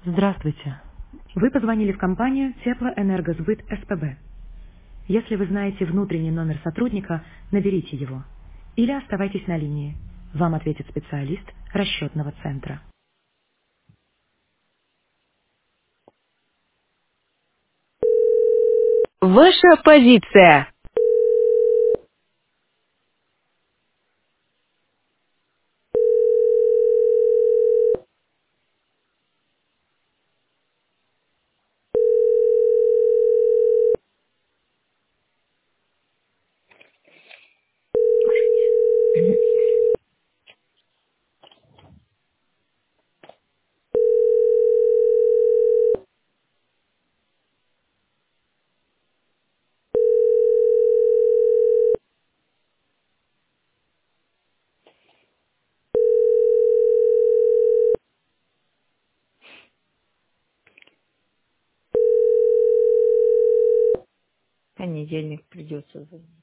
Здравствуйте. Вы позвонили в компанию Теплоэнергосбыт СПБ. Если вы знаете внутренний номер сотрудника, наберите его. Или оставайтесь на линии. Вам ответит специалист расчетного центра. Ваша позиция. Понедельник придется.